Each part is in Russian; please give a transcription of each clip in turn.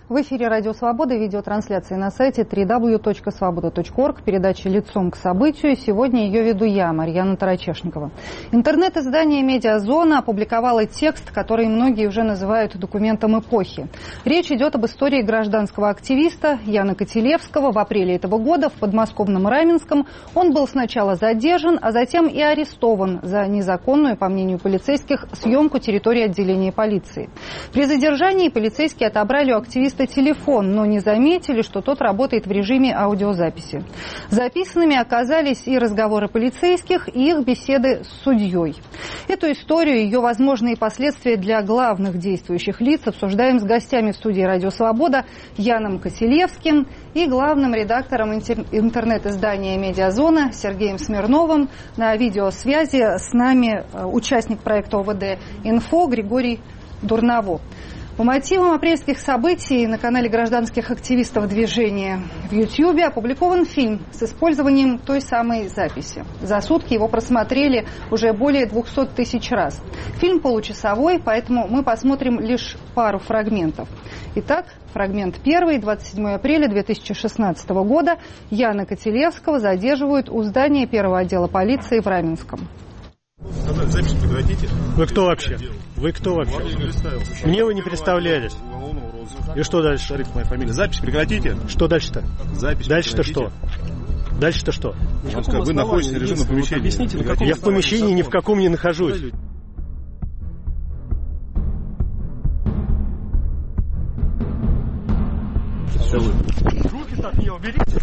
В эфире «Радио Свобода», видеотрансляции на сайте www.svoboda.org, передача «Лицом к событию». Сегодня ее веду я, Марьяна Тарачешникова. Интернет-издание «Медиазона» опубликовало текст, который многие уже называют документом эпохи. Речь идет об истории гражданского активиста Яна Котелевского. В апреле этого года в подмосковном Раменском он был сначала задержан, а затем и арестован за незаконную, по мнению полицейских, съемку территории отделения полиции. При задержании полицейские отобрали у активиста телефон, но не заметили, что тот работает в режиме аудиозаписи. Записанными оказались и разговоры полицейских, и их беседы с судьей. Эту историю, ее возможные последствия для главных действующих лиц обсуждаем с гостями в студии «Радио Свобода» Яном Котелевским и главным редактором интернет-издания «Медиазона» Сергеем Смирновым. На видеосвязи с нами участник проекта ОВД «Инфо» Григорий Дурново. По мотивам апрельских событий на канале гражданских активистов движения в Ютьюбе опубликован фильм с использованием той самой записи. За сутки его просмотрели уже более 200 тысяч раз. Фильм получасовой, поэтому мы посмотрим лишь пару фрагментов. Итак, фрагмент первый. 27 апреля 2016 года Яна Котелевского задерживают у здания первого отдела полиции в Раменском. Запись прекратите. Вы кто вообще? Вы кто вообще? Мне вы не представлялись. И что дальше? Моя фамилия. Запись прекратите. Что дальше-то? Запись дальше-то что? Дальше-то что? Вы находитесь в режимном помещении. Объясните, я в помещении ни в каком не нахожусь. Руки-то от нее уберите.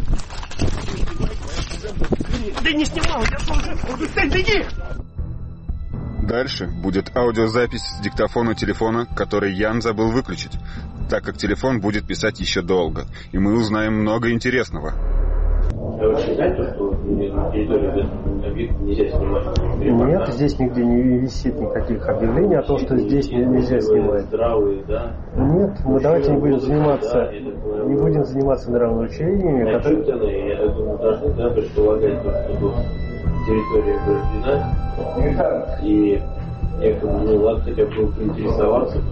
Да не снимал, я тоже. Беги! Дальше будет аудиозапись с диктофона телефона, который Ян забыл выключить, так как телефон будет писать еще долго, и мы узнаем много интересного. Вы вообще знаете, что на территории объекта нельзя снимать? Нет, здесь нигде не висит никаких объявлений о том, что здесь нельзя снимать. Здравые, да? Нет, мы давайте не будем заниматься нравоучениями, которые... Я думаю, должны предполагать, что территория ограждена, и якобы, ладно, хотя бы поинтересоваться.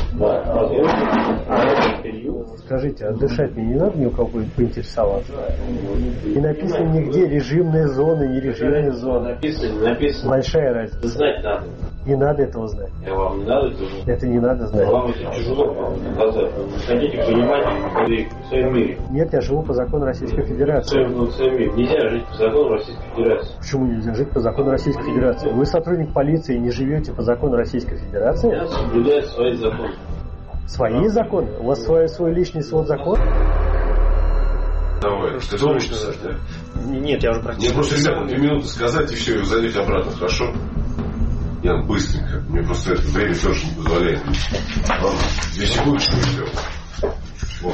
Скажите, а дышать мне не надо ни у кого поинтересоваться? Не написано нигде режимные зоны, нережимные зоны. Написано. Большая разница. Знать надо. Не надо этого знать. Вам не надо этого знать? Это не надо знать. Вам это тяжело показать. Вы хотите понимать в своем мире? Нет, я живу по закону Российской Федерации. В своем мире. Нельзя жить по закону Российской Федерации. Почему нельзя жить по закону Российской Федерации? Вы сотрудник полиции и не живете по закону Российской Федерации? Я соблюдаю свои законы. Свои законы? У вас свой личный свод закон? Давай, ты думаешь, что да? Нет, я уже практически... Мне просто, ребята, 2 минуты сказать, и все, и зайдете обратно, хорошо? Я быстренько. Мне просто это время тоже не позволяет. Ладно, 2 секундочки и все. Вот.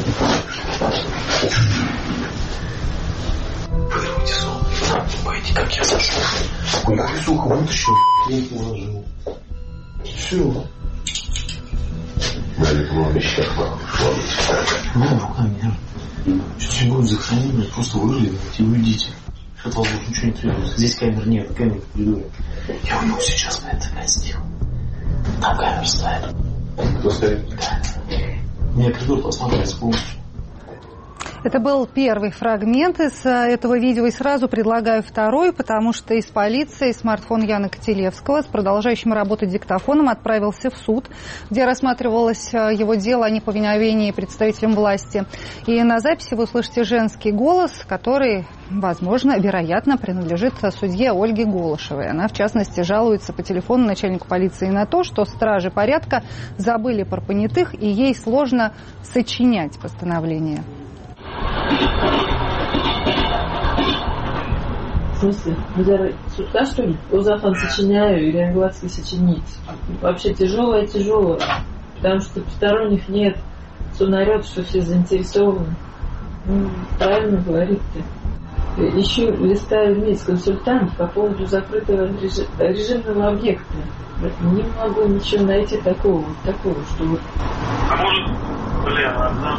Поднимите сон. Пойди, как я зашел. Ой, сука, вытащил, я положил. Все. Да, я понял, вещах, Ну, руками. Сейчас я буду захоронить, просто вырыли и уйдите. От вас больше ничего не требуется. Здесь камер нет, камер в коридоре. Я уйду сейчас на это сделаю. Там камера стоит. Кто стоит? Да. Меня коридор посматривается полностью. Это был первый фрагмент из этого видео, и сразу предлагаю второй, потому что из полиции смартфон Яна Котелевского с продолжающим работать диктофоном отправился в суд, где рассматривалось его дело о неповиновении представителям власти. И на записи вы услышите женский голос, который, возможно, вероятно, принадлежит судье Ольге Голышевой. Она, в частности, жалуется по телефону начальнику полиции на то, что стражи порядка забыли про понятых, и ей сложно сочинять постановление. В смысле? Для сутка, что ли? Озафан сочиняю или английский сочинить. Вообще тяжелое. Потому что посторонних нет. Все народ, что все заинтересованы. Правильно говорит ты. Еще листаю вниз консультант по поводу закрытого режимного объекта. Не могу ничего найти такого, что вот... А может,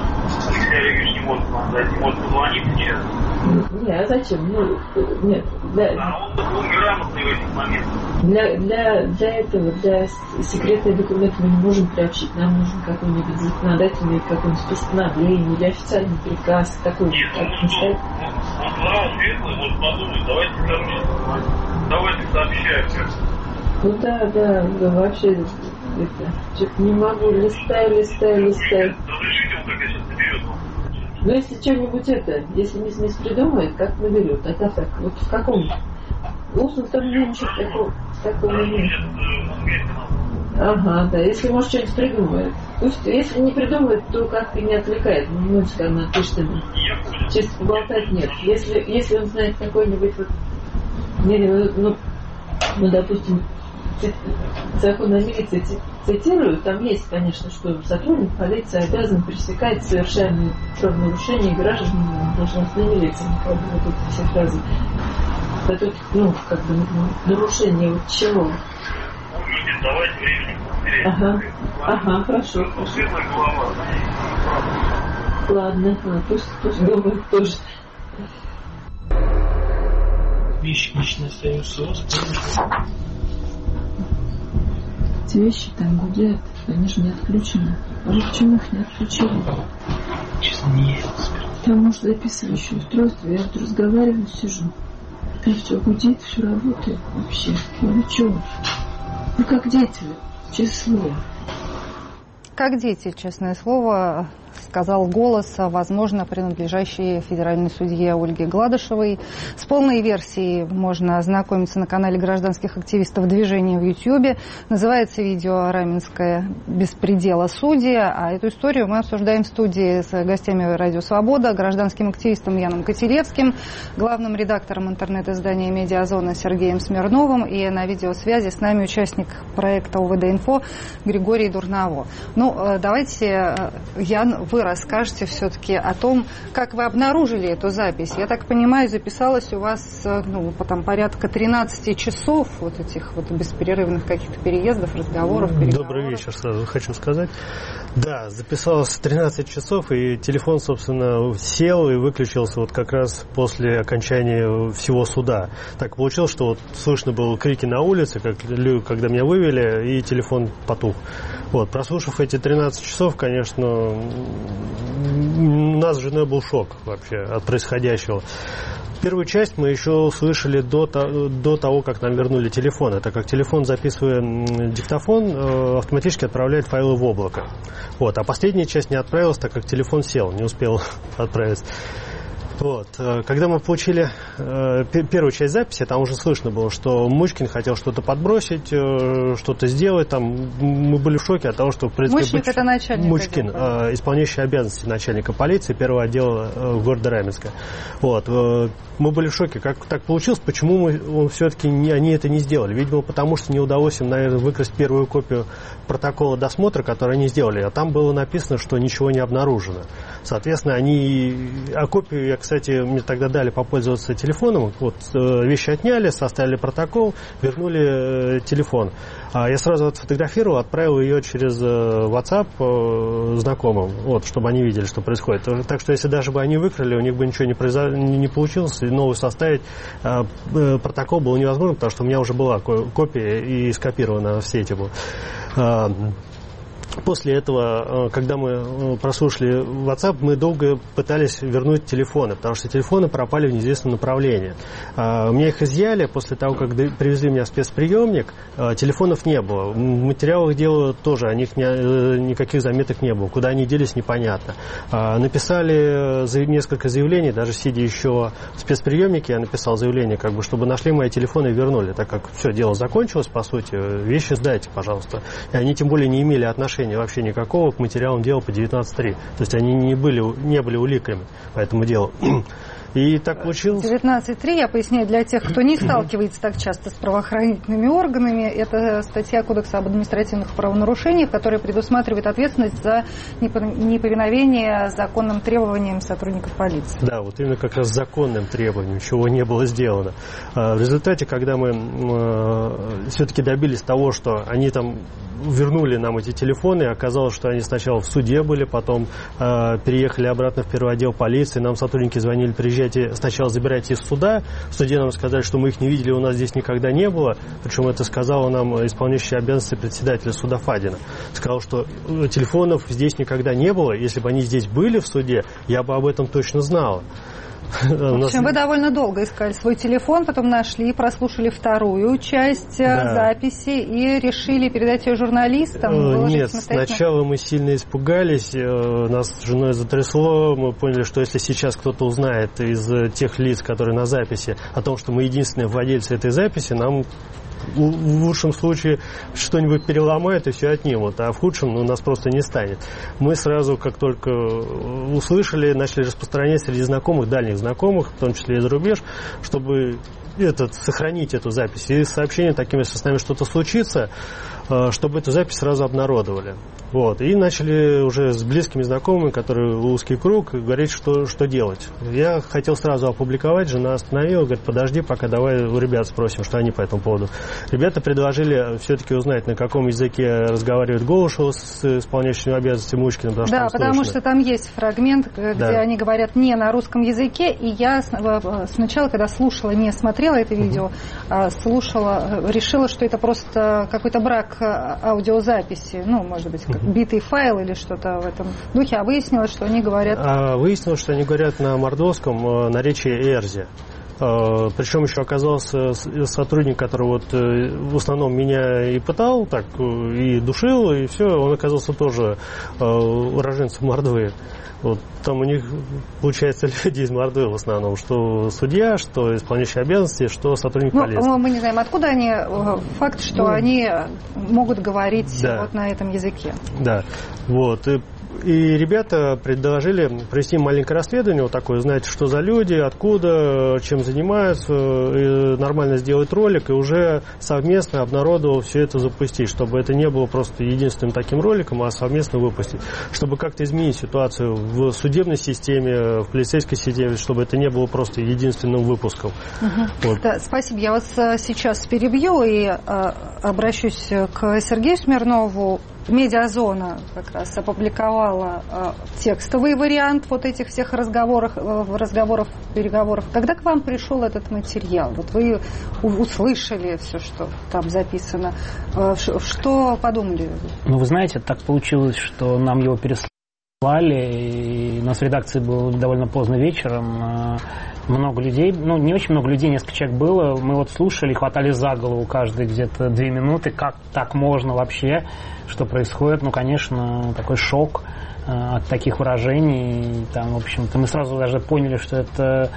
Алексей Олегович не может вам дать, не может позвонить мне? Не, а зачем? Нет, Для этого, для секретных документов мы не можем приобщить. Нам нужен какой-нибудь законодательный, какой-нибудь постановление или официальный приказ. Такой нет, может подумать, давайте сообщаемся. Ну да, вообще это, что-то не могу, листаю. Разрешите, он как я сейчас наберет. Ну если что-нибудь если мисс придумает, как наберет, это так, вот в каком устном там ничего такого нет. Ага, да, если может что-нибудь придумает. Пусть, если не придумает, то как-то не отвлекает. Ну, скажем, пишет ему. Чисто поболтать нет. Если он знает какой-нибудь допустим, закон о милиции цитирую, там есть, конечно, что сотрудник полиции обязан пресекать совершаемые правонарушения граждан должностной милиции. Вот эти все фразы. Это нарушение вот чего? Давайте времени. Ага, хорошо. Ладно, пусть думают тоже. Вещи лично остаются у вас. Эти вещи там гудят, они же не отключены. А вы почему их не отключили? Честно, не там может записывающее устройство, я вот разговариваю, сижу. Там все гудит, все работает вообще. Ну чего? Ну как дети, честное слово. Как дети, честное слово, сказал голос, возможно, принадлежащий федеральной судье Ольге Гладышевой. С полной версией можно ознакомиться на канале гражданских активистов «Движение» в YouTube. Называется видео «Раменское беспредела судьи». А эту историю мы обсуждаем в студии с гостями «Радио Свобода», гражданским активистом Яном Котелевским, главным редактором интернет-издания «Медиазона» Сергеем Смирновым и на видеосвязи с нами участник проекта ОВД-Инфо Григорий Дурново. Давайте, Ян, вы расскажете все-таки о том, как вы обнаружили эту запись. Я так понимаю, записалось у вас порядка 13 часов вот этих вот бесперерывных каких-то переездов, разговоров, переговоров. Добрый вечер, сразу хочу сказать. Да, записалось 13 часов, и телефон, собственно, сел и выключился вот как раз после окончания всего суда. Так получилось, что вот слышно было крики на улице, когда меня вывели, и телефон потух. Вот, прослушав эти 13 часов, конечно, у нас с женой был шок вообще от происходящего. Первую часть мы еще слышали до того, как нам вернули телефон. Это как телефон, записывая диктофон, автоматически отправляет файлы в облако. Вот. А последняя часть не отправилась, так как телефон сел, не успел отправиться. Вот. Когда мы получили первую часть записи, там уже слышно было, что Мучкин хотел что-то подбросить, что-то сделать. Там мы были в шоке от того, что... Мучкин — это начальник. Мучкин, исполняющий обязанности начальника полиции первого отдела города Раменска. Вот. Мы были в шоке, как так получилось, почему они это не сделали. Видимо, потому что не удалось им, наверное, выкрасть первую копию протокола досмотра, который они сделали. А там было написано, что ничего не обнаружено. Соответственно, а копию, кстати, мне тогда дали попользоваться телефоном. Вот, вещи отняли, составили протокол, вернули телефон. Я сразу отфотографировал, отправил ее через WhatsApp знакомым, вот, чтобы они видели, что происходит. Так что, если даже бы они выкрали, у них бы ничего не получилось, и новую составить протокол было невозможно, потому что у меня уже была копия и скопирована в сети была. После этого, когда мы прослушали WhatsApp, мы долго пытались вернуть телефоны, потому что телефоны пропали в неизвестном направлении. У меня их изъяли, после того, как привезли меня в спецприемник, телефонов не было. В материалах дела тоже о них никаких заметок не было. Куда они делись, непонятно. Написали несколько заявлений, даже сидя еще в спецприемнике, я написал заявление, чтобы нашли мои телефоны и вернули, так как все, дело закончилось, по сути, вещи сдайте, пожалуйста. И они тем более не имели отношения вообще никакого к материалам дела по 19.3. То есть они не были уликами по этому делу. И так получилось. 19.3, я поясняю для тех, кто не сталкивается так часто с правоохранительными органами, это статья Кодекса об административных правонарушениях, которая предусматривает ответственность за неповиновение законным требованиям сотрудников полиции. Да, вот именно как раз законным требованиям, чего не было сделано. В результате, когда мы все-таки добились того, что они там вернули нам эти телефоны, оказалось, что они сначала в суде были, потом переехали обратно в первый отдел полиции, нам сотрудники звонили, приезжайте, сначала забирайте из суда, в суде нам сказали, что мы их не видели, у нас здесь никогда не было, причем это сказала нам исполняющая обязанности председателя суда Фадина, сказал, что телефонов здесь никогда не было, если бы они здесь были в суде, я бы об этом точно знала. В общем, вы довольно долго искали свой телефон, потом нашли, прослушали вторую часть записи и решили передать ее журналистам? Нет, сначала мы сильно испугались, нас с женой затрясло, мы поняли, что если сейчас кто-то узнает из тех лиц, которые на записи, о том, что мы единственные владельцы этой записи, нам в лучшем случае что-нибудь переломают и все отнимут, а в худшем нас просто не станет. Мы сразу, как только услышали, начали распространять среди знакомых, дальних знакомых, в том числе и за рубеж, чтобы сохранить эту запись. И сообщение таким, если с нами что-то случится, чтобы эту запись сразу обнародовали. Вот. И начали уже с близкими знакомыми, которые узкий круг, говорить, что делать. Я хотел сразу опубликовать, жена остановила, говорит, подожди, пока давай у ребят спросим, что они по этому поводу. Ребята предложили все-таки узнать, на каком языке разговаривает Голышева с исполняющим обязанности Мучкиным. Потому что там есть фрагмент, где они говорят не на русском языке, и я сначала, когда слушала, не смотрела это видео, слушала, решила, что это просто какой-то брак аудиозаписи, может быть, как битый файл или что-то в этом духе, а выяснилось, что они говорят... Выяснилось, что они говорят на мордовском наречии Эрзи. Причем еще оказался сотрудник, который в основном меня и пытал, и душил, и все, он оказался тоже уроженцем Мордвы. Там у них, получается, люди из Мордвы в основном, что судья, что исполняющий обязанности, что сотрудник полиции. Мы не знаем, откуда они, факт, что они могут говорить на этом языке. Да, И ребята предложили провести маленькое расследование, такое, знаете, что за люди, откуда, чем занимаются, и нормально сделать ролик, и уже совместно обнародовал все это запустить, чтобы это не было просто единственным таким роликом, а совместно выпустить. Чтобы как-то изменить ситуацию в судебной системе, в полицейской системе, чтобы это не было просто единственным выпуском. Да, спасибо. Я вас сейчас перебью и обращусь к Сергею Смирнову. Медиазона как раз опубликовала текстовый вариант этих всех разговоров, переговоров. Когда к вам пришел этот материал? Вы услышали все, что там записано. Что подумали? Вы знаете, так получилось, что нам его переслали, и у нас в редакции было довольно поздно вечером. Много людей, не очень много людей, несколько человек было. Мы слушали, хватали за голову каждые где-то 2 минуты, как так можно вообще, что происходит. Конечно, такой шок от таких выражений. В общем-то, мы сразу даже поняли, что это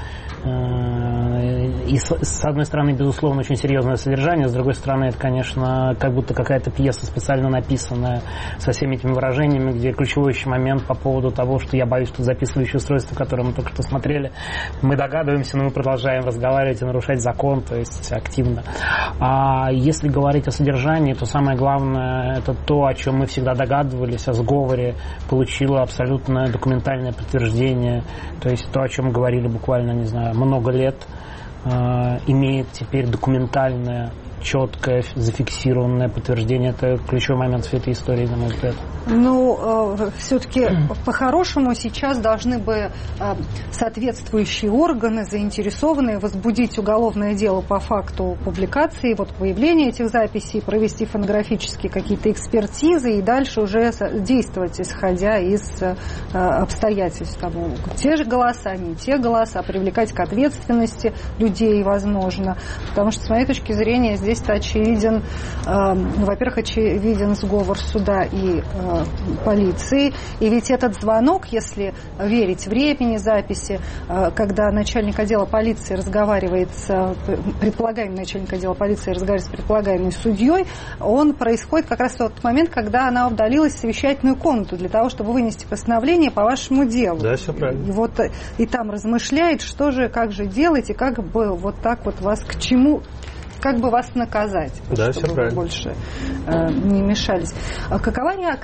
и с одной стороны, безусловно, очень серьезное содержание, с другой стороны, это, конечно, как будто какая-то пьеса специально написанная со всеми этими выражениями, где ключевой еще момент по поводу того, что я боюсь, что записывающее устройство, которое мы только что смотрели, мы догадываемся, но мы продолжаем разговаривать и нарушать закон, то есть активно. А если говорить о содержании, то самое главное, это то, о чем мы всегда догадывались, о сговоре, получило абсолютно документальное подтверждение, то есть то, о чем мы говорили буквально, не знаю, много лет, имеет теперь документальное, четкое, зафиксированное подтверждение. Это ключевой момент всей этой истории, на мой взгляд. Все-таки по-хорошему сейчас должны бы соответствующие органы, заинтересованные, возбудить уголовное дело по факту публикации, появления этих записей, провести фонографические какие-то экспертизы и дальше уже действовать, исходя из обстоятельств того. Те же голоса, не те голоса, привлекать к ответственности людей, возможно. Потому что, с моей точки зрения, здесь-то очевиден, во-первых, очевиден сговор суда и полиции. И ведь этот звонок, если верить времени записи, когда начальник отдела полиции разговаривает предполагаемый начальник отдела полиции разговаривает с предполагаемой судьей, он происходит как раз в тот момент, когда она удалилась в совещательную комнату для того, чтобы вынести постановление по вашему делу. Да, все правильно. И там размышляет, как же делать, и как бы вас к чему... Как бы вас наказать, да, чтобы вы больше не мешались. Какова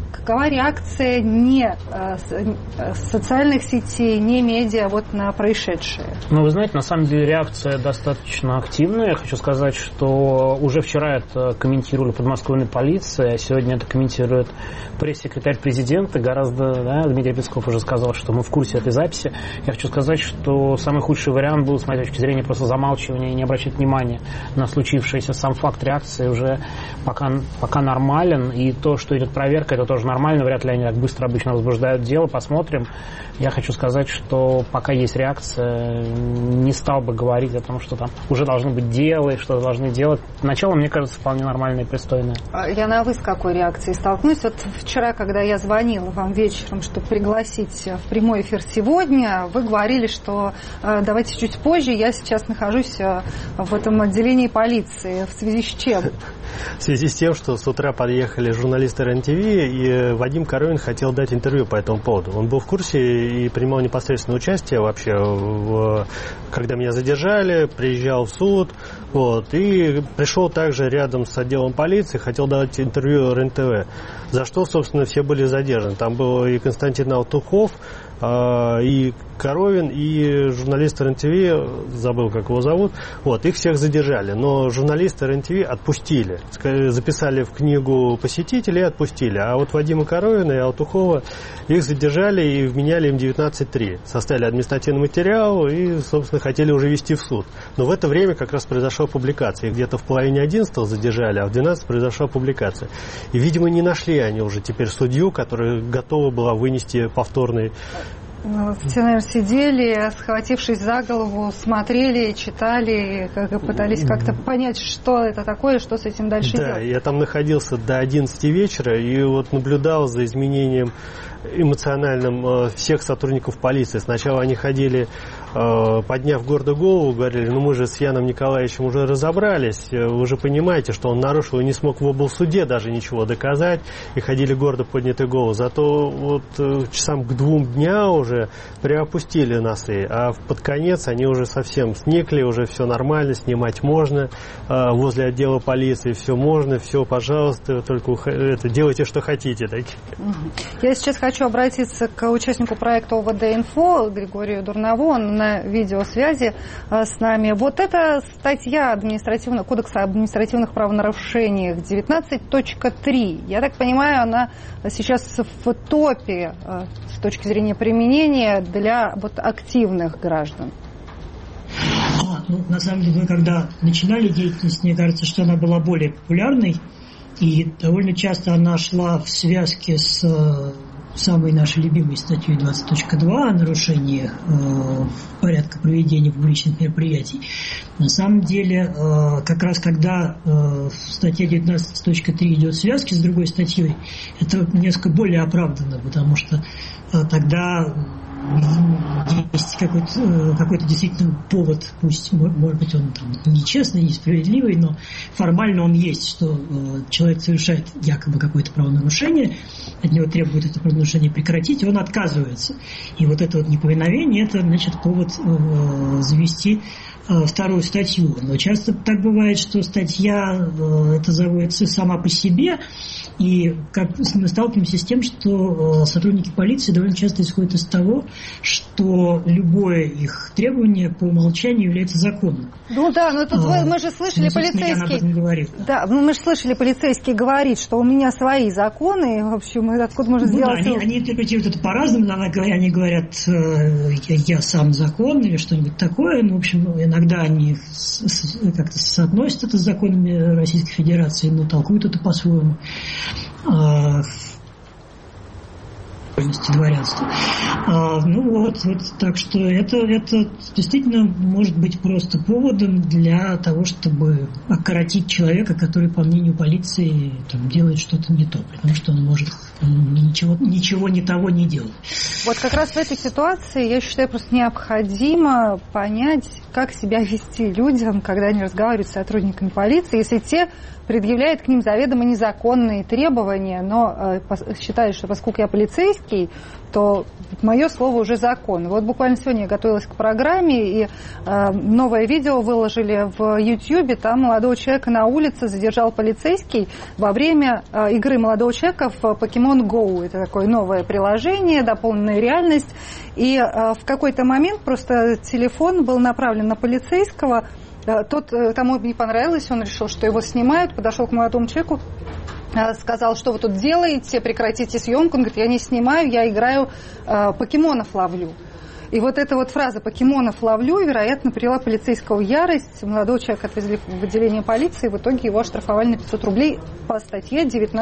какова реакция не социальных сетей, не медиа вот на происшедшее? Ну, вы знаете, на самом деле реакция достаточно активная. Я хочу сказать, что уже вчера это комментировали подмосковная полиция, а сегодня это комментирует пресс-секретарь президента. Дмитрий Песков уже сказал, что мы в курсе этой записи. Я хочу сказать, что самый худший вариант был, с моей точки зрения, просто замалчивание и не обращать внимания на случившееся. Сам факт реакции уже пока нормален, и то, что идет проверка, это тоже нормально. Вряд ли они так быстро обычно возбуждают дело. Посмотрим. Я хочу сказать, что пока есть реакция, не стал бы говорить о том, что там уже должно быть дело и что должны делать. Начало, мне кажется, вполне нормальное и пристойное. Яна, а вы с какой реакцией столкнулись? Вот вчера, когда я звонила вам вечером, чтобы пригласить в прямой эфир сегодня, вы говорили, что давайте чуть позже, я сейчас нахожусь в этом отделении полиции. В связи с чем? В связи с тем, что с утра подъехали журналисты РЕН-ТВ, и Вадим Коровин хотел дать интервью по этому поводу. Он был в курсе и принимал непосредственное участие вообще, когда меня задержали, приезжал в суд, и пришел также рядом с отделом полиции, хотел дать интервью РЕН-ТВ, за что, собственно, все были задержаны. Там был и Константин Алтухов, и Коровин, и журналисты РЕН-ТВ, забыл, как его зовут, их всех задержали, но журналисты РЕН-ТВ отпустили, записали в книгу посетителей и отпустили, а вот Вадима Коровина и Алтухова их задержали и вменяли им 19.3, составили административный материал и, собственно, хотели уже вести в суд, но в это время как раз произошла публикация, их где-то в половине 11 задержали, а в 12 произошла публикация, и, видимо, не нашли они уже теперь судью, которая готова была вынести повторный. Все, наверное, сидели, схватившись за голову, смотрели, читали, пытались как-то понять, что это такое, что с этим дальше делать. Да, я там находился до 11 вечера и наблюдал за изменением эмоциональным всех сотрудников полиции. Сначала они ходили, подняв гордо голову, говорили, мы же с Яном Николаевичем уже разобрались, вы же понимаете, что он нарушил и не смог в облсуде даже ничего доказать, и ходили гордо поднятой голову. Зато часам к 2 дня уже приопустили носы, а под конец они уже совсем сникли, уже все нормально, снимать можно, возле отдела полиции все можно, все, пожалуйста, только делайте, что хотите. Я сейчас хочу обратиться к участнику проекта ОВД-Инфо Григорию Дурнову, он на видеосвязи с нами. Вот эта статья Кодекса административных правонарушений 19.3, я так понимаю, она сейчас в топе с точки зрения применения для активных граждан. На самом деле, мы когда начинали деятельность, мне кажется, что она была более популярной, и довольно часто она шла в связке с самой нашей любимой статьей 20.2 о нарушении порядка проведения публичных мероприятий. На самом деле, как раз когда статья 19.3 идет в связке с другой статьей, это несколько более оправданно, потому что тогда есть какой-то действительно повод, пусть, может быть, он там нечестный, несправедливый, но формально он есть, что человек совершает якобы какое-то правонарушение, от него требует это правонарушение прекратить, и он отказывается. И вот это неповиновение, это, значит, повод завести вторую статью. Но часто так бывает, что статья это заводится сама по себе, и мы сталкиваемся с тем, что сотрудники полиции довольно часто исходят из того, что любое их требование по умолчанию является законом. Ну да, но тут мы же слышали полицейский. Да, мы же слышали полицейский говорит, что у меня свои законы, в общем, откуда можно сделать. Да, они интерпретируют это по-разному, они говорят, я сам закон или что-нибудь такое, в общем, иногда они как-то соотносят это с законами Российской Федерации, но толкуют это по-своему. Дворянства. Так что это действительно может быть просто поводом для того, чтобы окоротить человека, который, по мнению полиции, делает что-то не то, потому что он может ничего не того не делать. Вот как раз в этой ситуации, я считаю, просто необходимо понять, как себя вести людям, когда они разговаривают с сотрудниками полиции, если те предъявляют к ним заведомо незаконные требования, но считают, что поскольку я полицейский, то мое слово новый уже закон. Вот буквально сегодня я готовилась к программе, и новое видео выложили в YouTube. Там молодого человека на улице задержал полицейский во время игры молодого человека в Pokemon Go. Это такое новое приложение, дополненная реальность. И в какой-то момент просто телефон был направлен на полицейского. Тот, тому не понравилось, он решил, что его снимают, подошел к молодому человеку, сказал, что вы тут делаете, прекратите съемку. Он говорит, я не снимаю, я играю, покемонов ловлю. И вот эта вот фраза «покемонов ловлю», вероятно, привела полицейского в ярость. Молодого человека отвезли в отделение полиции, в итоге его оштрафовали на 500 рублей по статье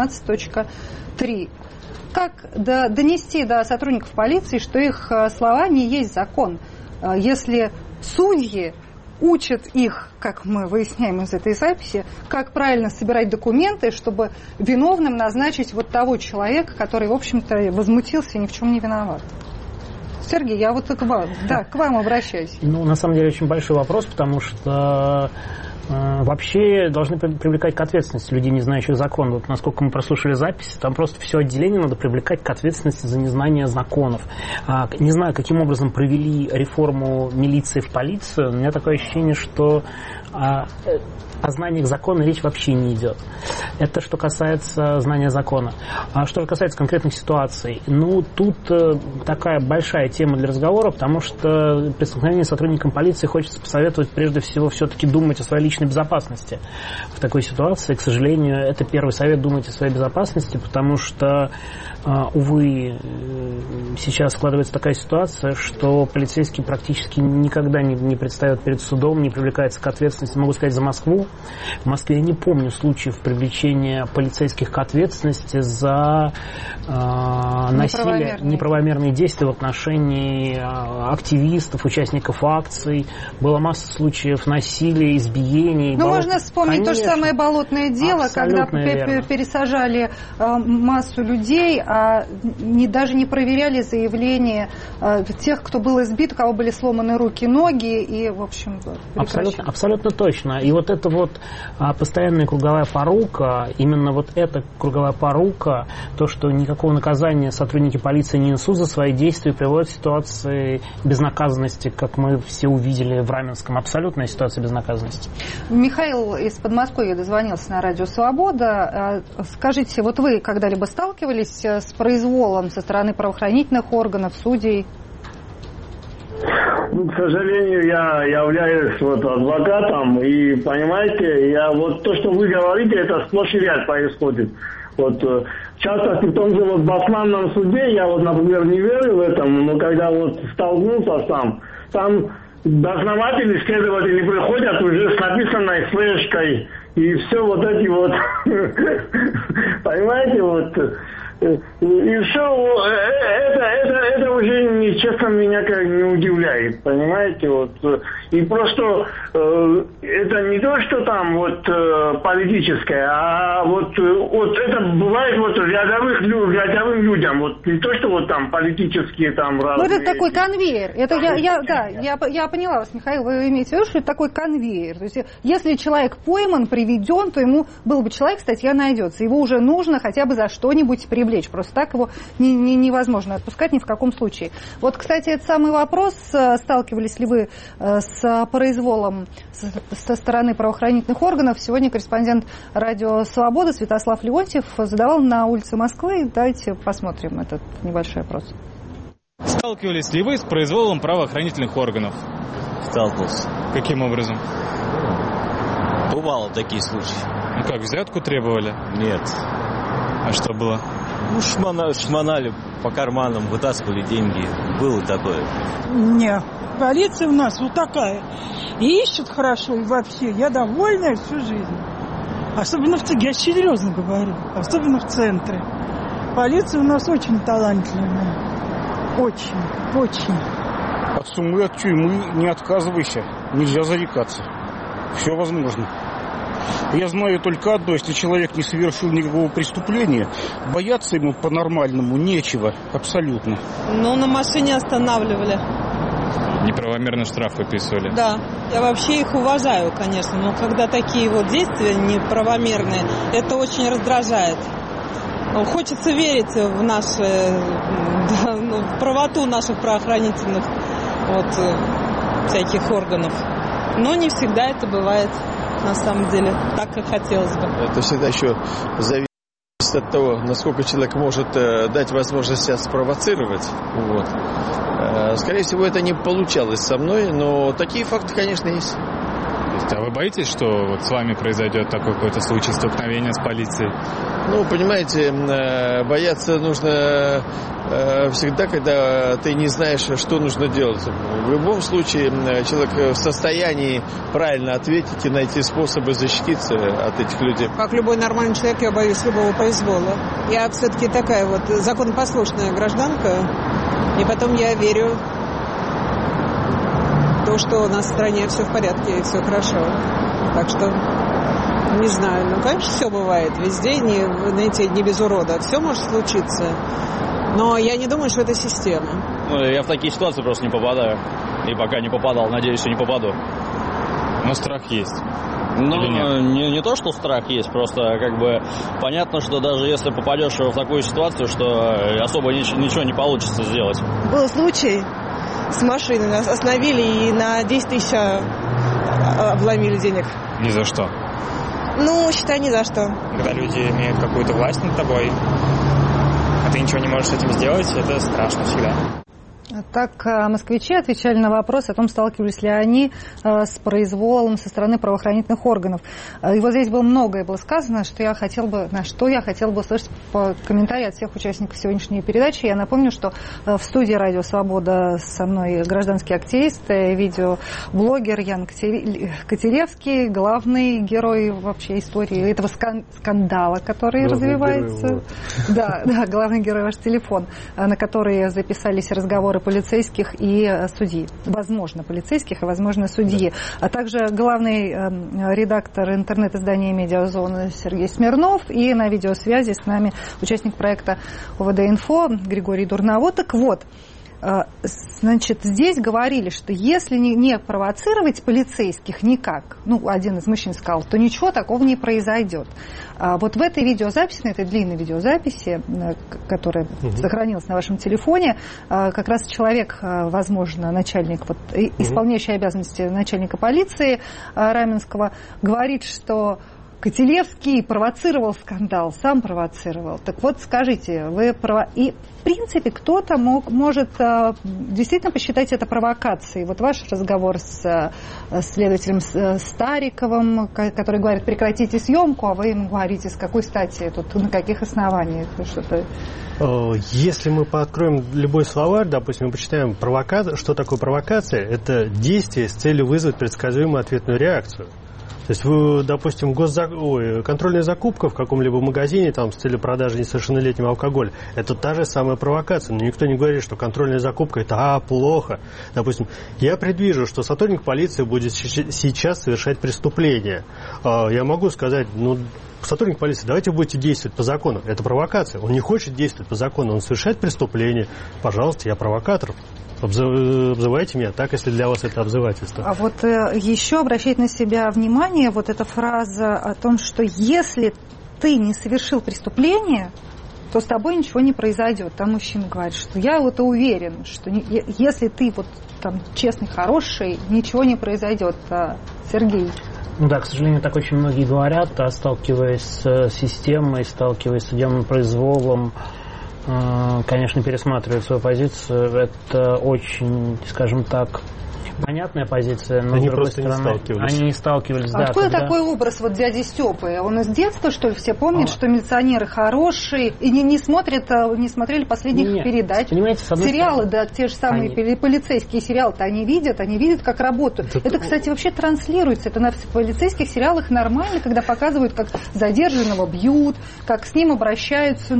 19.3. Как донести до сотрудников полиции, что их слова не есть закон? Если судьи учат их, как мы выясняем из этой записи, как правильно собирать документы, чтобы виновным назначить вот того человека, который, в общем-то, возмутился и ни в чем не виноват. Сергей, я вот к вам обращаюсь. На самом деле, очень большой вопрос, потому что вообще должны привлекать к ответственности людей, не знающих закон. Вот насколько мы прослушали записи, там просто все отделение надо привлекать к ответственности за незнание законов. Не знаю, каким образом провели реформу милиции в полицию, у меня такое ощущение, что о знаниях закона речь вообще не идет. Это что касается знания закона. А что же касается конкретных ситуаций, тут такая большая тема для разговора, потому что при столкновении с сотрудником полиции хочется посоветовать прежде всего все-таки думать о своей личной безопасности. В такой ситуации, к сожалению, это первый совет — думать о своей безопасности, потому что, увы, сейчас складывается такая ситуация, что полицейский практически никогда не предстает перед судом, не привлекается к ответственности. Могу сказать за Москву. В Москве я не помню случаев привлечения полицейских к ответственности за насилие, неправомерные действия в отношении активистов, участников акций. Была масса случаев насилия, избиений. Можно вспомнить то же самое болотное дело, когда пересажали массу людей, а даже не проверяли заявления тех, кто был избит, у кого были сломаны руки, ноги, и, в общем, абсолютно точно. И вот это вот постоянная круговая порука, именно вот эта круговая порука, то, что никакого наказания сотрудники полиции не несут за свои действия, приводит к ситуации безнаказанности, как мы все увидели в Раменском. Абсолютная ситуация безнаказанности. Михаил из Подмосковья дозвонился на радио «Свобода». Скажите, вот вы когда-либо сталкивались с произволом со стороны правоохранительных органов, судей? К сожалению, я являюсь адвокатом, и, понимаете, то, что вы говорите, это сплошь и ряд происходит. В частности, в том же Басманном суде, я например, не верю в это, но когда столкнулся там дознаватели, следователи приходят уже с написанной флешкой, и все понимаете, и все, это уже, честно, меня не удивляет, понимаете, и просто это не то, что там политическое, а это бывает рядовым людям, не то, что там политические там разные. Это такой конвейер, это я поняла вас, Михаил, вы имеете в виду, что это такой конвейер, то есть если человек пойман, приведен, то ему был бы человек, статья найдется, его уже нужно хотя бы за что-нибудь привлечь. Просто так его невозможно отпускать ни в каком случае. Вот, кстати, этот самый вопрос, сталкивались ли вы с произволом со стороны правоохранительных органов, сегодня корреспондент радио «Свобода» Святослав Леонтьев задавал на улице Москвы. Давайте посмотрим этот небольшой опрос. Сталкивались ли вы с произволом правоохранительных органов? Сталкивался. Каким образом? Бывало такие случаи. Как, взятку требовали? Нет. А что было? Шмонали по карманам, вытаскивали деньги. Было такое. Нет, полиция у нас такая. И ищет хорошо, и вообще. Я довольна всю жизнь. Особенно я серьезно говорю. Особенно в центре. Полиция у нас очень талантливая. Очень. От суммы, от тюрьмы не отказывайся. Нельзя зарекаться. Все возможно. Я знаю только одно: если человек не совершил никакого преступления, бояться ему по-нормальному нечего, абсолютно. На машине останавливали. Неправомерно штраф выписывали? Да, я вообще их уважаю, конечно, но когда такие действия неправомерные, это очень раздражает. Хочется верить в наше в правоту наших правоохранительных всяких органов. Но не всегда это бывает, на самом деле, так, как хотелось бы. Это всегда еще зависит от того, насколько человек может дать возможность себя спровоцировать. Вот. Скорее всего, это не получалось со мной, но такие факты, конечно, есть. А вы боитесь, что вот с вами произойдет такой какой-то случай столкновения с полицией? Ну, понимаете, бояться нужно всегда, когда ты не знаешь, что нужно делать. В любом случае, человек в состоянии правильно ответить и найти способы защититься от этих людей. Как любой нормальный человек, я боюсь любого произвола. Я все-таки такая законопослушная гражданка, и потом я верю в то, что у нас в стране все в порядке и все хорошо. Так что, не знаю, конечно, все бывает везде, не без урода. Все может случиться. Но я не думаю, что это система. Я в такие ситуации просто не попадаю. И пока не попадал, надеюсь, что не попаду. Но страх есть. Не то, что страх есть, просто понятно, что даже если попадешь в такую ситуацию, что особо ничего не получится сделать. Был случай с машиной, нас остановили и на 10 тысяч обломили денег. Ни за что? Считай, ни за что. Когда люди имеют какую-то власть над тобой, а ты ничего не можешь с этим сделать, это страшно всегда. Так, москвичи отвечали на вопрос о том, сталкивались ли они с произволом со стороны правоохранительных органов. И вот здесь многое было сказано, на что я хотела бы услышать комментарии от всех участников сегодняшней передачи. Я напомню, что в студии «Радио Свобода» со мной гражданский активист, видеоблогер Ян Котлевский, главный герой вообще истории этого скандала, который развивается. Да, главный герой ваш телефон, на который записались разговоры полицейских и судьи. Возможно, полицейских и, возможно, судьи. А также главный редактор интернет-издания «Медиазона» Сергей Смирнов. И на видеосвязи с нами участник проекта ОВД-Инфо Григорий Дурново. Так вот, здесь говорили, что если не провоцировать полицейских никак, один из мужчин сказал, то ничего такого не произойдет. Вот в этой видеозаписи, на этой длинной видеозаписи, которая сохранилась на вашем телефоне, как раз человек, возможно, начальник, исполняющий обязанности начальника полиции Раменского, говорит, что Котлевский провоцировал скандал, сам провоцировал. Так вот, скажите, и в принципе кто-то может действительно посчитать это провокацией. Вот ваш разговор с следователем Стариковым, который говорит, прекратите съемку, а вы ему говорите, с какой стати, на каких основаниях, что-то. Если мы пооткроем любой словарь, допустим, мы почитаем что такое провокация, это действие с целью вызвать предсказуемую ответную реакцию. То есть вы, допустим, контрольная закупка в каком-либо магазине с целью продажи несовершеннолетнего алкоголя, это та же самая провокация. Но никто не говорит, что контрольная закупка это плохо. Допустим, я предвижу, что сотрудник полиции будет сейчас совершать преступление. Я могу сказать, сотрудник полиции, давайте вы будете действовать по закону. Это провокация. Он не хочет действовать по закону, он совершает преступление. Пожалуйста, я провокатор. Обзывайте меня так, если для вас это обзывательство. А вот еще обращать на себя внимание, эта фраза о том, что если ты не совершил преступление, то с тобой ничего не произойдет. Там мужчина говорит, что я уверен, что если ты честный, хороший, ничего не произойдет. Сергей. Да, к сожалению, так очень многие говорят, сталкиваясь с системой, сталкиваясь с судебным произволом, конечно, пересматривают свою позицию. Это очень, скажем так, понятная позиция, но они с другой просто стороны, они не сталкивались. Да, откуда такой образ дяди Степы? Он из детства, что ли, все помнят, что милиционеры хорошие и не смотрели последних передач? Сериалы, те же самые полицейские сериалы-то они видят, как работают. Это, кстати, вообще транслируется. Это на полицейских сериалах нормально, когда показывают, как задержанного бьют, как с ним обращаются,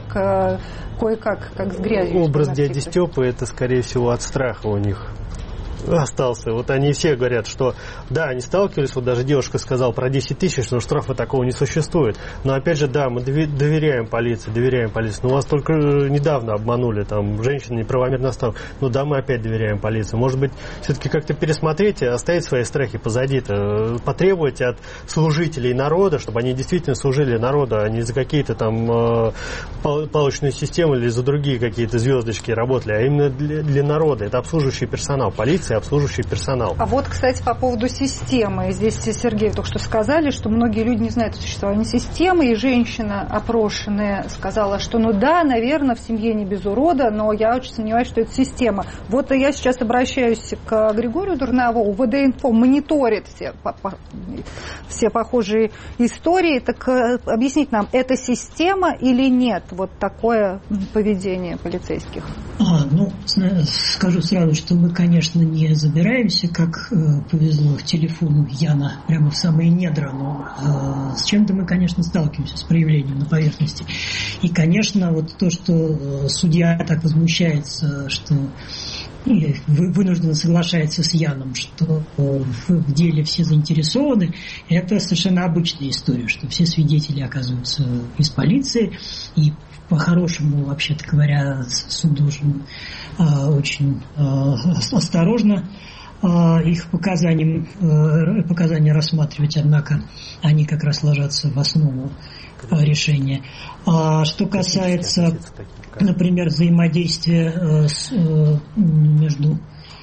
кое-как с грязью. Образ дяди Степы, это, скорее всего, от страха у них. остался. Вот они все говорят, что да, они сталкивались, вот даже девушка сказала про 10 тысяч, что штрафа такого не существует. Но опять же, да, мы доверяем полиции. Но вас только недавно обманули, там, женщина неправомерно оставила. Ну да, мы опять доверяем полиции. Может быть, все-таки как-то пересмотреть, оставить свои страхи позади-то, потребовать от служителей народа, чтобы они действительно служили народу, а не за какие-то там палочные системы или за другие какие-то звездочки работали, а именно для народа. Это обслуживающий персонал, полиция, обслуживающий персонал. А вот, кстати, по поводу системы. Здесь Сергей только что сказали, что многие люди не знают о существовании системы, и женщина, опрошенная, сказала, что ну да, наверное, в семье не без урода, но я очень сомневаюсь, что это система. Вот я сейчас обращаюсь к Григорию Дурнову. ВД-инфо мониторит все похожие истории. Так объясните нам, это система или нет? Вот такое поведение полицейских. Скажу сразу, что мы, конечно, не забираемся, как повезло к телефону Яна, прямо в самые недра, но с чем-то мы, конечно, сталкиваемся с проявлением на поверхности. И, конечно, вот то, что судья так возмущается, что вынужденно соглашается с Яном, что в деле все заинтересованы, это совершенно обычная история, что все свидетели оказываются из полиции, и по-хорошему, вообще-то говоря, суд должен очень осторожно их показания рассматривать, однако они как раз ложатся в основу решения. Что касается, например, взаимодействия между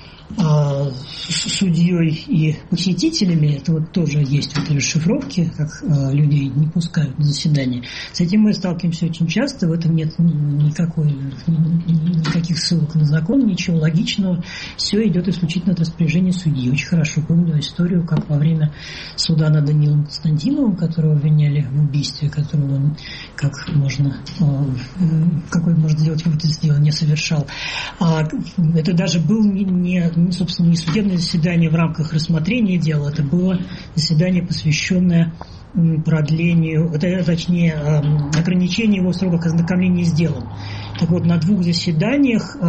судьей и посетителями, это вот тоже есть вот расшифровки, как людей не пускают на заседание. С этим мы сталкиваемся очень часто, в этом нет никаких ссылок на закон, ничего логичного, все идет исключительно от распоряжения судьи. Очень хорошо помню историю, как во время суда над Данилом Константиновым, которого обвиняли в убийстве, которого он какой может сделать вывод из дела не совершал. Это даже был собственно, не судебное заседание в рамках рассмотрения дела, это было заседание, посвященное продлению, точнее, ограничению его сроков ознакомления с делом. Так вот, на 2 заседаниях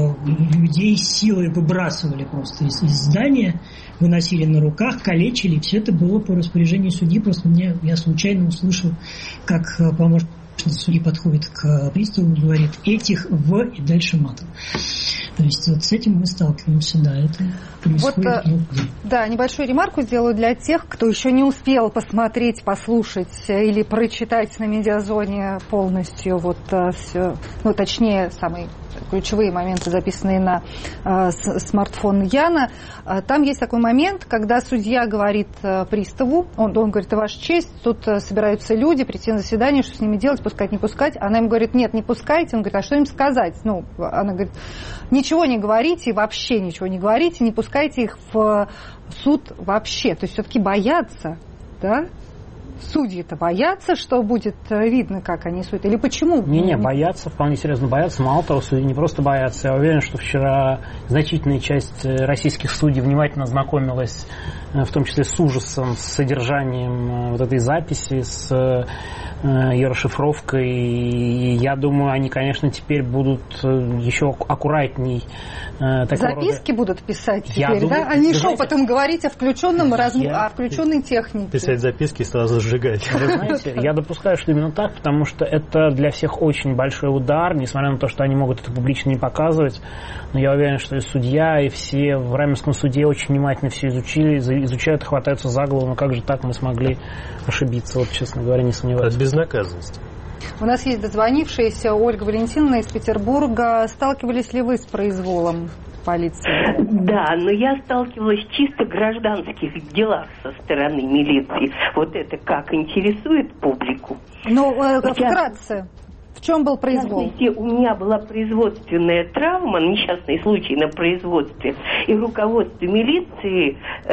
людей силой выбрасывали просто из здания, выносили на руках, калечили, и все это было по распоряжению судьи. Просто я случайно услышал, как помощник судьи подходит к приставу и говорит: этих в и дальше матом. То есть вот с этим мы сталкиваемся, да, это происходит. Да, небольшую ремарку сделаю для тех, кто еще не успел посмотреть, послушать или прочитать на Медиазоне полностью все, точнее, самые ключевые моменты, записанные на смартфон Яна. Там есть такой момент, когда судья говорит приставу, он говорит: «Ваша честь, тут собираются люди, прийти на заседание, что с ними делать, пускать, не пускать». Она ему говорит: «Нет, не пускайте». Он говорит: «А что им сказать?» Она говорит: «Ничего не говорите, вообще ничего не говорите, не пускайте их в суд вообще». То есть все-таки боятся, да? Судьи-то боятся, что будет видно, как они судят? Или почему? Не, боятся, вполне серьезно боятся. Мало того, судьи не просто боятся. Я уверен, что вчера значительная часть российских судей внимательно знакомилась, в том числе с ужасом, с содержанием вот этой записи, с ее расшифровкой. И я думаю, они, конечно, теперь будут еще аккуратней. Записки будут писать теперь, да? Они шепотом говорить о включенном о включенной технике. Писать записки и сразу сжигать. Вы знаете, я допускаю, что именно так, потому что это для всех очень большой удар, несмотря на то, что они могут это публично не показывать. Но я уверен, что и судья, и все в Раменском суде очень внимательно все изучили, изучают, хватаются за голову. Но как же так мы смогли ошибиться? Вот, честно говоря, не сомневаюсь. От безнаказанности. У нас есть дозвонившаяся Ольга Валентиновна из Петербурга. Сталкивались ли вы с произволом полиции? Да, но я сталкивалась в чисто гражданских делах со стороны милиции. Вот это как интересует публику? Вкратце. В чем был произвол? У меня была производственная травма, несчастный случай на производстве, и руководство милиции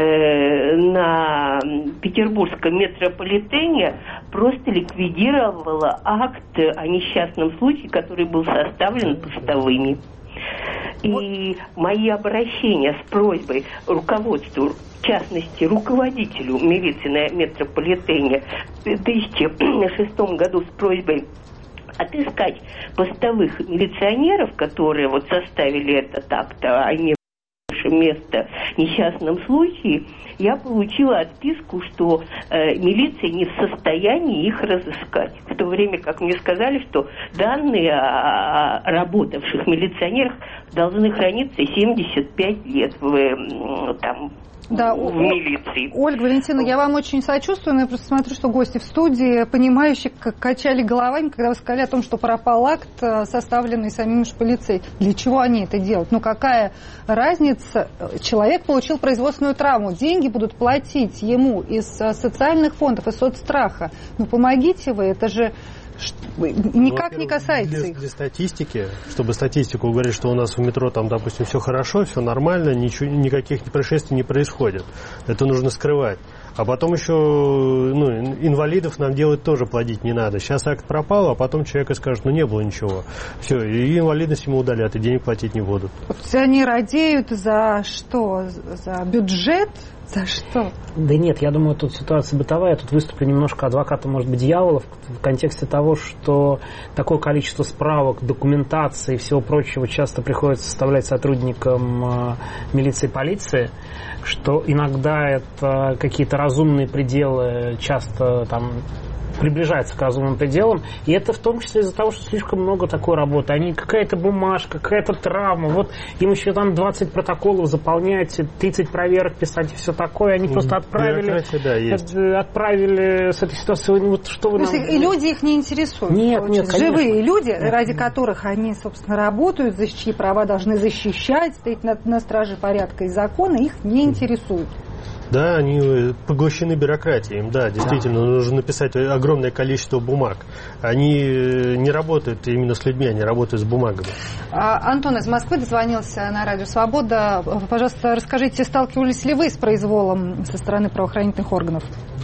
на петербургском метрополитене просто ликвидировало акт о несчастном случае, который был составлен постовыми. И мои обращения с просьбой руководству, в частности, руководителю милиции на метрополитене в 2006 году с просьбой отыскать постовых милиционеров, которые составили этот акт о места несчастном случае, я получила отписку, что милиция не в состоянии их разыскать. В то время как мне сказали, что данные о работавших милиционерах должны храниться 75 лет в милиции. Ольга Валентиновна, я вам очень сочувствую, но я просто смотрю, что гости в студии, понимающие, как качали головами, когда вы сказали о том, что пропал акт, составленный самим полицейским. Для чего они это делают? Ну, какая разница? Человек получил производственную травму, деньги будут платить ему из социальных фондов, из соцстраха. Ну, помогите вы, это же никак не касается их. Для статистики, чтобы статистику говорить, что у нас в метро там, допустим, все хорошо, все нормально, никаких происшествий не происходит. Это нужно скрывать. А потом еще инвалидов нам делать тоже платить не надо. Сейчас акт пропал, а потом человек скажет, не было ничего. Все, и инвалидность ему удалят, и денег платить не будут. Они радеют за что? За бюджет? За что? Да нет, я думаю, тут ситуация бытовая. Тут выступлю немножко адвоката, может быть, дьявола в контексте того, что такое количество справок, документации и всего прочего часто приходится составлять сотрудникам милиции и полиции, что иногда это какие-то разумные пределы часто там приближается к разумным пределам, и это в том числе из-за того, что слишком много такой работы. Они какая-то бумажка, какая-то травма, вот им еще там 20 протоколов заполнять, 30 проверок писать и все такое, они просто отправили с этой ситуацией. Вот что вы нам... И люди их не интересуют. Нет, живые люди, ради которых они, собственно, работают, за чьи права должны защищать, стоять на страже порядка и закона, их не интересуют. Да, они поглощены бюрократией. Да, действительно, нужно написать огромное количество бумаг. Они не работают именно с людьми, они работают с бумагами. Антон из Москвы дозвонился на Радио Свобода. Пожалуйста, расскажите, сталкивались ли вы с произволом со стороны правоохранительных органов?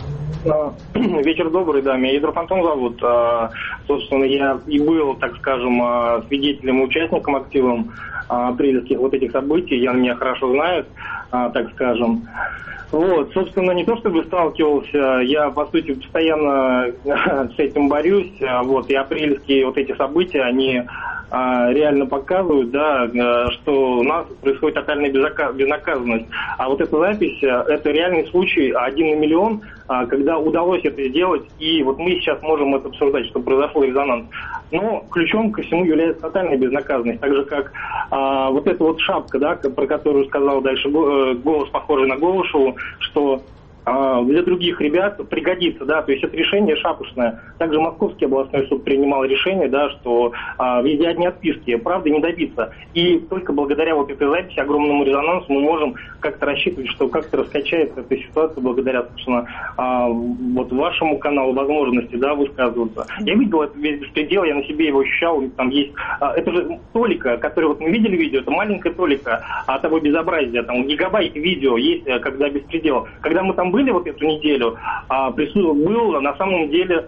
Вечер добрый, да, меня Ядров Антон зовут. Собственно, я и был, так скажем, свидетелем и участником активным апрельских вот этих событий. Меня хорошо знают, так скажем. Вот, собственно, не то чтобы сталкивался, я, по сути, постоянно с этим борюсь. Вот, и апрельские вот эти события, они реально показывают, да, что у нас происходит тотальная безнаказанность. А вот эта запись, это реальный случай 1 на миллион, когда удалось это сделать, и вот мы сейчас можем это обсуждать, что произошел резонанс. Но ключом ко всему является тотальная безнаказанность, так же как вот эта вот шапка, да, про которую сказал дальше голос, похожий на Голышеву, что для других ребят пригодится, да, то есть это решение шапошное. Также Московский областной суд принимал решение, да, что везде одни отписки, правды не добиться. И только благодаря вот этой записи, огромному резонансу, мы можем как-то рассчитывать, что как-то раскачается эта ситуация благодаря, собственно, вот вашему каналу возможности, да, высказываться. Я видел этот весь беспредел, я на себе его ощущал, там есть, это же толика, которую вот мы видели видео, это маленькая толика того безобразия, там гигабайт видео есть, когда беспредел. Когда мы там были вот эту неделю, было на самом деле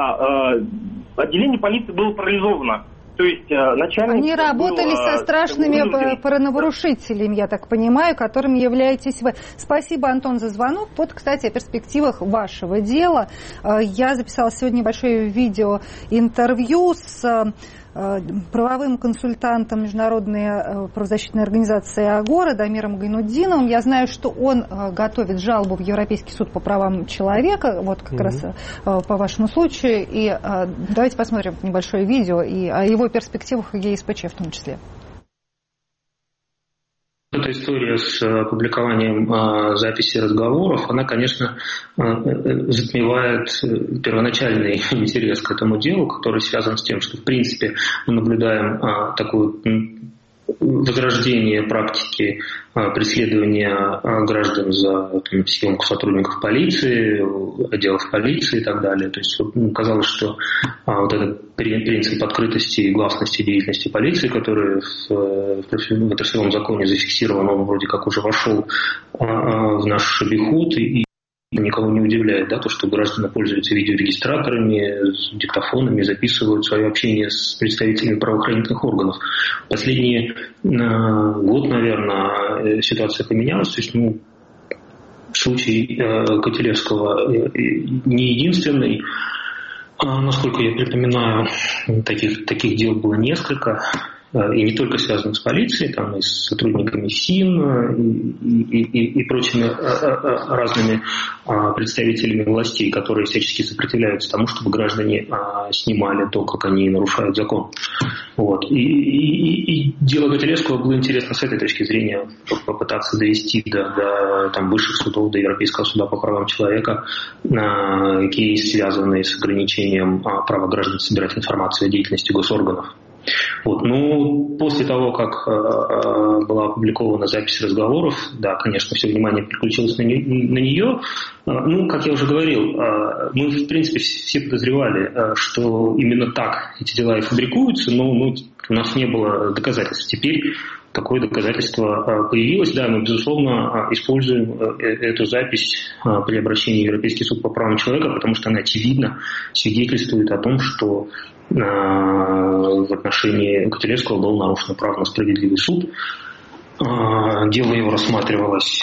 отделение полиции было парализовано. То есть начальник... Они работали со страшными правонарушителями, я так понимаю, которыми являетесь вы. Спасибо, Антон, за звонок. Вот, кстати, о перспективах вашего дела. Я записала сегодня небольшое видео-интервью с правовым консультантом Международной правозащитной организации АГОРа Дамиром Гайнутдиновым. Я знаю, что он готовит жалобу в Европейский суд по правам человека, вот как раз по вашему случаю. И давайте посмотрим небольшое видео и о его перспективах в ЕСПЧ в том числе. Эта история с публикованием записи разговоров, она, конечно, затмевает первоначальный интерес к этому делу, который связан с тем, что, в принципе, мы наблюдаем такое возрождение практики преследования граждан за съемку сотрудников полиции, отделов полиции и так далее. То есть казалось, что вот этот принцип открытости и гласности деятельности полиции, который в отраслевом законе зафиксирован, он вроде как уже вошел в наш обиход, и никого не удивляет, да, то, что граждане пользуются видеорегистраторами, диктофонами, записывают свое общение с представителями правоохранительных органов. Последний год, наверное, ситуация поменялась. То есть, случай Котелевского не единственный. Насколько я припоминаю, таких дел было несколько. и не только связанных с полицией, там и с сотрудниками СИН и прочими разными представителями властей, которые всячески сопротивляются тому, чтобы граждане снимали то, как они нарушают закон. Вот. И дело Котелевского было интересно с этой точки зрения попытаться довести до там, высших судов, до Европейского суда по правам человека кейс, связанный с ограничением права граждан собирать информацию о деятельности госорганов. Вот. Ну, после того, как была опубликована запись разговоров, да, конечно, все внимание переключилось на нее. Ну, как я уже говорил, мы, в принципе, все подозревали, что именно так эти дела и фабрикуются, но у нас не было доказательств. Теперь такое доказательство появилось. Да, мы, безусловно, используем эту запись при обращении в Европейский суд по правам человека, потому что она, очевидно, свидетельствует о том, что в отношении Котелевского был нарушен право на справедливый суд. Дело его рассматривалось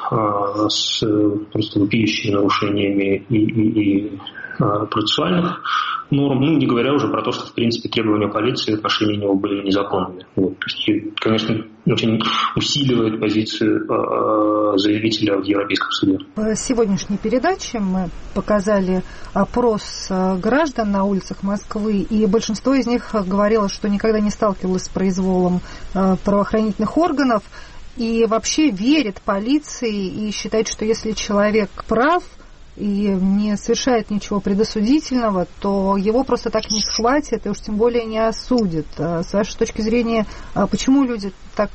с просто вопиющими нарушениями и процессуальных норм, ну, не говоря уже про то, что, в принципе, требования полиции в отношении него были незаконными. Вот. То есть, конечно, очень усиливает позицию заявителя в Европейском суде. В сегодняшней передаче мы показали опрос граждан на улицах Москвы, и большинство из них говорило, что никогда не сталкивалось с произволом правоохранительных органов и вообще верит полиции и считает, что если человек прав и не совершает ничего предосудительного, то его просто так не схватят и уж тем более не осудят. С вашей точки зрения, почему люди так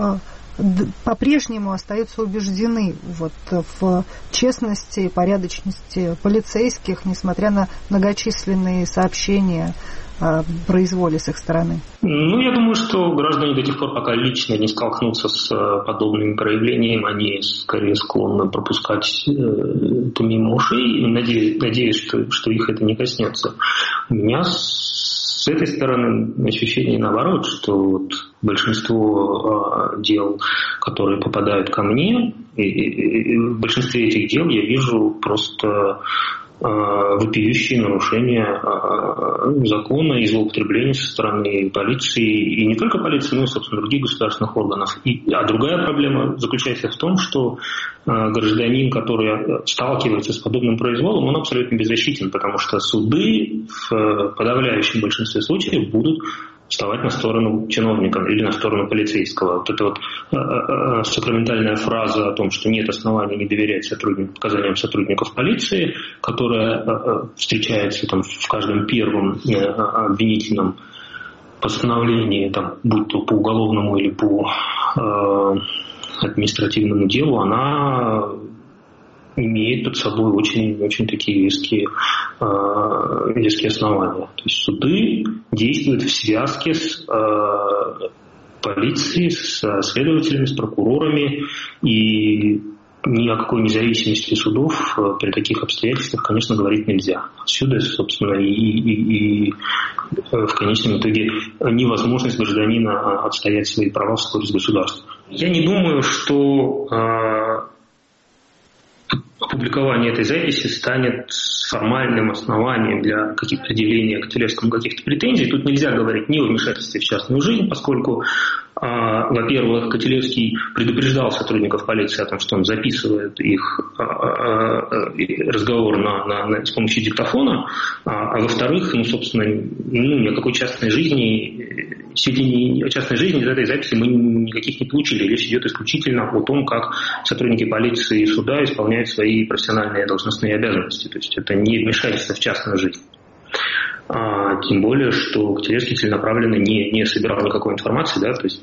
по-прежнему остаются убеждены вот в честности и порядочности полицейских, несмотря на многочисленные сообщения о произволе с их стороны? Ну, я думаю, что граждане до тех пор, пока лично не столкнутся с подобными проявлениями, они скорее склонны пропускать это мимо ушей. И надеюсь, что их это не коснется. У меня с этой стороны ощущение наоборот, что вот большинство дел, которые попадают ко мне, и в большинстве этих дел я вижу просто вопиющие нарушения закона и злоупотребления со стороны полиции, и не только полиции, но и, собственно, других государственных органов. А другая проблема заключается в том, что гражданин, который сталкивается с подобным произволом, он абсолютно беззащитен, потому что суды в подавляющем большинстве случаев будут вставать на сторону чиновника или на сторону полицейского. Вот эта вот сакраментальная фраза о том, что нет оснований не доверять показаниям сотрудников полиции, которая встречается там в каждом первом обвинительном постановлении, там, будь то по уголовному или по административному делу, она имеет под собой очень такие веские основания. То есть суды действуют в связке с полицией, с следователями, с прокурорами, и ни о какой независимости судов при таких обстоятельствах, конечно, говорить нельзя. Отсюда, собственно, и в конечном итоге невозможность гражданина отстоять свои права в споре с государством. Я не думаю, что опубликование этой записи станет формальным основанием для определения Котелевскому каких-то претензий. Тут нельзя говорить ни о вмешательстве в частную жизнь, поскольку, во-первых, Котелевский предупреждал сотрудников полиции о том, что он записывает их разговор с помощью диктофона, а во-вторых, собственно, ни о какой частной жизни, сведений о частной жизни из этой записи мы никаких не получили. Речь идет исключительно о том, как сотрудники полиции и суда исполняют свои профессиональные должностные обязанности. То есть это не вмешательство в частную жизнь. Тем более, что Котелевский целенаправленно не собирал никакой информации, да, то есть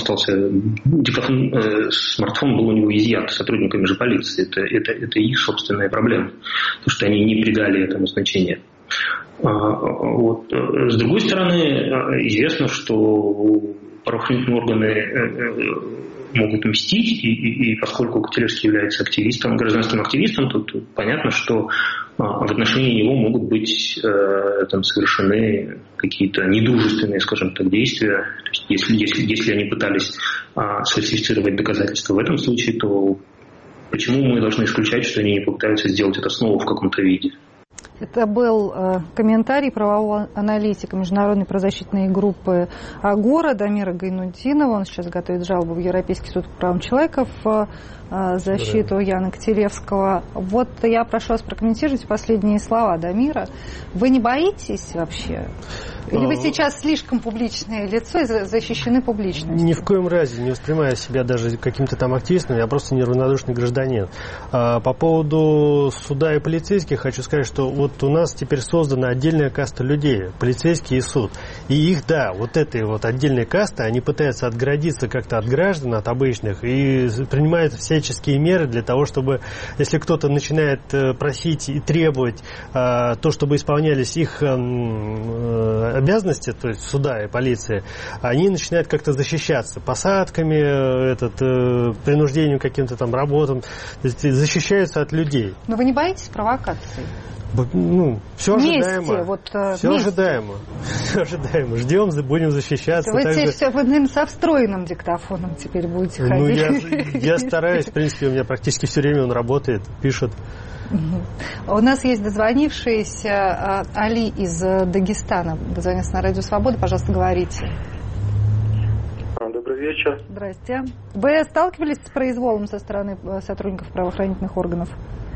смартфон был у него изъят сотрудниками же полиции. Это их собственная проблема, потому что они не придали этому значения. Вот. С другой стороны, известно, что правоохранительные органы могут мстить, и поскольку Котелевский является активистом, гражданским активистом, то понятно, что в отношении него могут быть совершены какие-то недружественные, скажем так, действия. То есть, если они пытались сфальсифицировать доказательства в этом случае, то почему мы должны исключать, что они не попытаются сделать это снова в каком-то виде? Это был комментарий правового аналитика Международной правозащитной группы «Агора» Дамира Гайнутдинова. Он сейчас готовит жалобу в Европейский суд по правам человека в защиту Яна Котелевского. Вот я прошу вас прокомментировать последние слова Дамира. Вы не боитесь вообще? Или вы сейчас слишком публичное лицо и защищены публичностью? Ни в коем разе не воспринимаю себя даже каким-то там активистом, я просто неравнодушный гражданин. По поводу суда и полицейских хочу сказать, что вот у нас теперь создана отдельная каста людей, полицейские и суд. И их, да, вот этой вот отдельной касты, они пытаются отгородиться как-то от граждан, от обычных, и принимают всяческие меры для того, чтобы, если кто-то начинает просить и требовать то, чтобы исполнялись их обязанности, то есть суда и полиции, они начинают как-то защищаться посадками, принуждением к каким-то там работам, то есть защищаются от людей. Но вы не боитесь провокаций? Все ожидаемо. Все ожидаемо. Ждем, будем защищаться. Вы, наверное, со встроенным диктофоном теперь будете ходить. Я стараюсь, в принципе, у меня практически все время он работает, пишет. У нас есть дозвонившийся Али из Дагестана. Дозвонился на Радио Свобода. Пожалуйста, говорите. Добрый вечер. Здрасте. Вы сталкивались с произволом со стороны сотрудников правоохранительных органов?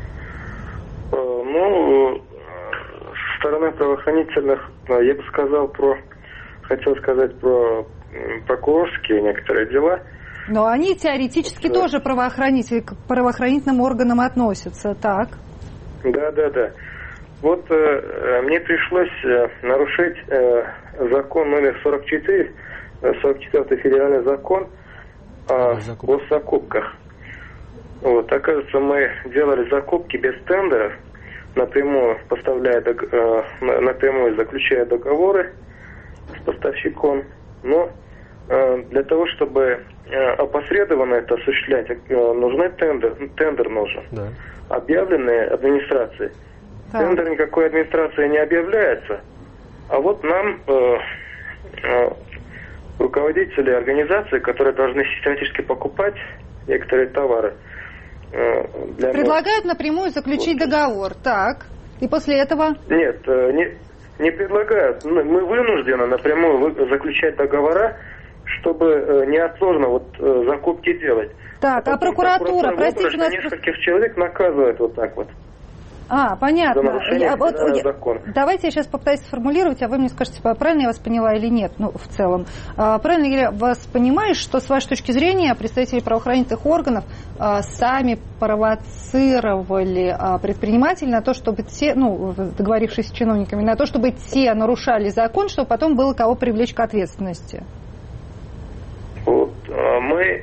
Со стороны правоохранительных, я бы хотел сказать про прокурорские некоторые дела. Но они теоретически тоже к правоохранительным органам относятся, так? Да. Вот мне пришлось нарушить закон номер 44, 44-й федеральный закон о госзакупках. Вот, оказывается, мы делали закупки без тендеров, напрямую заключая договоры с поставщиком, но для того, чтобы опосредованно это осуществлять, нужен тендер нужен, да. Объявленный администрацией. Да. Тендер никакой администрации не объявляется, а вот нам руководители организации, которые должны систематически покупать некоторые товары, предлагают напрямую заключить договор, так, и после этого? Нет, не предлагают. Мы вынуждены напрямую заключать договора, чтобы неотложно закупки делать. Так, а прокуратура, простите нас... Нескольких человек наказывают вот так вот. Понятно. Давайте я сейчас попытаюсь сформулировать, а вы мне скажете, правильно я вас поняла или нет, в целом. Правильно я вас понимаю, что с вашей точки зрения представители правоохранительных органов сами провоцировали предпринимателей на то, чтобы те, договорившись с чиновниками, на то, чтобы те нарушали закон, чтобы потом было кого привлечь к ответственности? Мы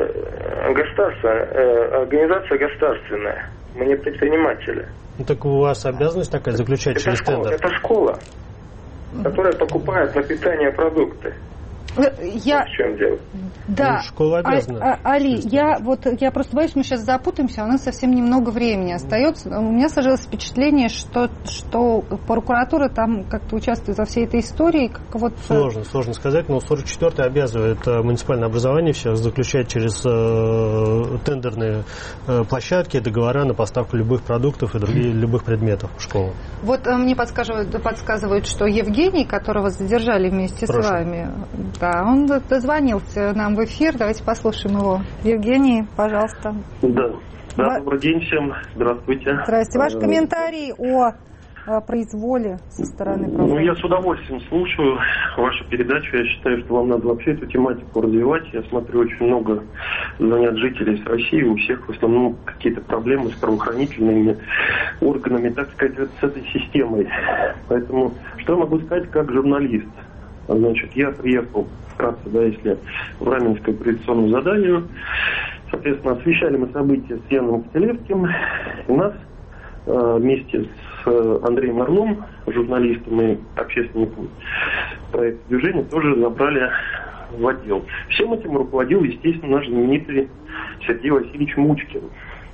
организация государственная, мы не предприниматели. Так у вас обязанность такая заключать через тендер? Это школа, которая покупает на питание продукты. В чем дело? Да, школа обязана. Али, я просто боюсь, мы сейчас запутаемся, у нас совсем немного времени остается. У меня сложилось впечатление, что прокуратура там как-то участвует во всей этой истории. Сложно сказать, но 44-й обязывает муниципальное образование сейчас заключать через тендерные площадки договора на поставку любых продуктов и любых предметов в школу. Вот мне подсказывают, что Евгений, которого задержали вместе с вами, да, он дозвонился нам в эфир. Давайте послушаем его. Евгений, пожалуйста. Да, добрый день всем. Здравствуйте. Здравствуйте. Ваш комментарий о произволе со стороны правоохранителей. Я с удовольствием слушаю вашу передачу. Я считаю, что вам надо вообще эту тематику развивать. Я смотрю, очень много звонят жителей из России. У всех в основном какие-то проблемы с правоохранительными органами, так сказать, с этой системой. Поэтому, что я могу сказать как журналист? Значит, я приехал вкратце, если в Раменское по революционному заданию. Соответственно, освещали мы события с Яном Котелевским. И нас вместе с Андреем Орлом, журналистом и общественником проекта движения, тоже забрали в отдел. Всем этим руководил, естественно, наш знаменитый Сергей Васильевич Мучкин.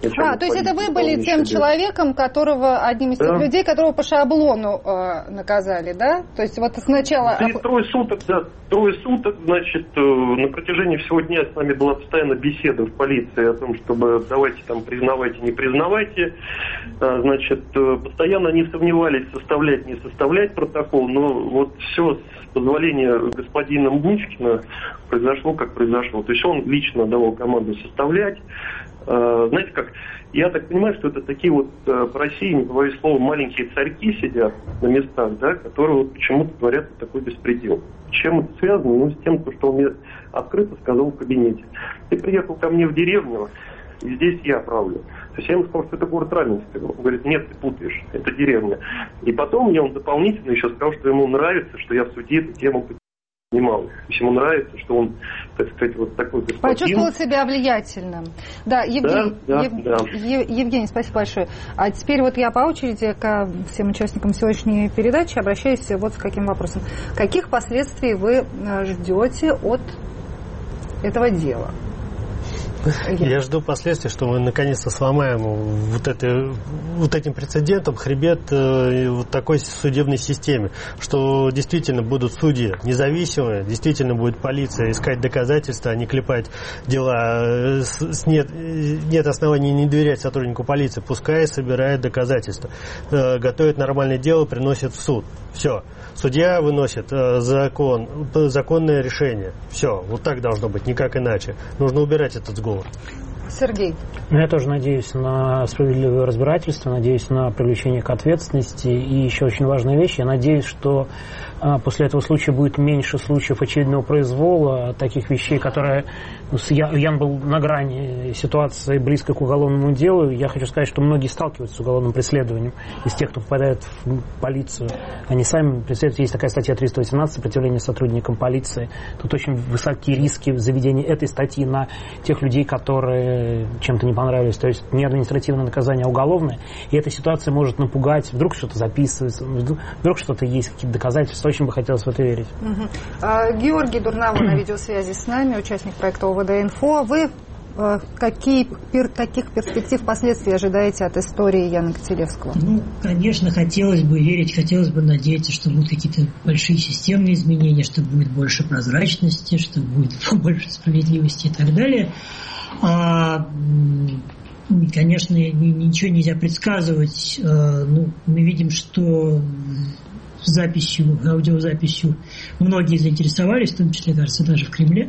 То есть это вы были тем человеком, которого, одним из тех людей, которого по шаблону наказали, да? То есть вот сначала... Трое суток, значит, на протяжении всего дня с нами была постоянно беседа в полиции о том, чтобы давайте там признавайте, не признавайте. Значит, постоянно они сомневались, составлять, не составлять протокол, но вот все с позволения господина Бунчкина произошло, как произошло. То есть он лично давал команду составлять. Знаете как, я так понимаю, что это такие вот по России, не побоюсь слова, маленькие царьки сидят на местах, да, которые вот почему-то творят такой беспредел. Чем это связано? Ну, с тем, что он мне открыто сказал в кабинете. Ты приехал ко мне в деревню, и здесь я правлю. То есть я ему сказал, что это город Раменское. Он говорит, нет, ты путаешь, это деревня. И потом мне он дополнительно еще сказал, что ему нравится, что я в суде эту тему понимал. То есть ему нравится, что он, так сказать, вот такой господин. Почувствовал себя влиятельным. Да, Евгений, спасибо большое. А теперь вот я по очереди ко всем участникам сегодняшней передачи обращаюсь вот с каким вопросом. Каких последствий вы ждете от этого дела? Я жду последствий, что мы наконец-то сломаем вот этим прецедентом хребет вот такой судебной системе, что действительно будут судьи независимые, действительно будет полиция искать доказательства, а не клепать дела. Нет оснований не доверять сотруднику полиции, пускай собирает доказательства, готовит нормальное дело, приносит в суд. Все. Судья выносит законное решение. Все. Вот так должно быть, никак иначе. Нужно убирать этот сговор. Сергей. Я тоже надеюсь на справедливое разбирательство, надеюсь на привлечение к ответственности. И еще очень важная вещь. Я надеюсь, что после этого случая будет меньше случаев очевидного произвола, таких вещей, которые... Ян был на грани ситуации близкой к уголовному делу. Я хочу сказать, что многие сталкиваются с уголовным преследованием. Из тех, кто попадает в полицию, они сами преследуют. Есть такая статья 318 «Сопротивление сотрудникам полиции». Тут очень высокие риски заведения этой статьи на тех людей, которые чем-то не понравились. То есть не административное наказание, а уголовное. И эта ситуация может напугать. Вдруг что-то записывается, вдруг что-то есть, какие-то доказательства. Очень бы хотелось в это верить. Георгий Дурнаву на видеосвязи с нами, участник проекта ОВД-Инфо. Вы каких перспектив, последствий ожидаете от истории Яна Котелевского? Ну, конечно, хотелось бы верить, хотелось бы надеяться, что будут какие-то большие системные изменения, что будет больше прозрачности, что будет больше справедливости и так далее. Конечно, ничего нельзя предсказывать. Мы видим, что аудиозаписью многие заинтересовались, в том числе, кажется, даже в Кремле.